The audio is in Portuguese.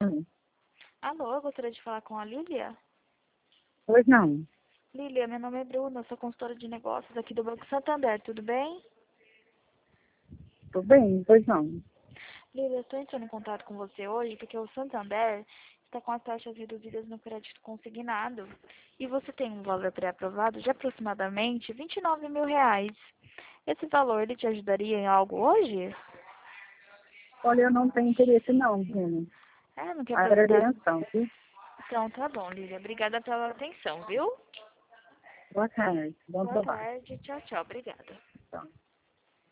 Hum. Alô, eu gostaria de falar com a Lília. Pois não. Lília, meu nome é Bruna, eu sou consultora de negócios aqui do Banco Santander, tudo bem? Tô bem, pois não. Lília, eu estou entrando em contato com você hoje porque o Santander está com as taxas reduzidas no crédito consignado e você tem um valor pré-aprovado de aproximadamente R$ 29.000. Esse valor, ele te ajudaria em algo hoje? Olha, eu não tenho interesse não, Bruno. Não quer aproveitar? Agradeço, viu? Então tá bom, Lília. Obrigada pela atenção, viu? Boa tarde. Bom Boa trabalho. tarde, tchau, tchau. Obrigada. Tchau.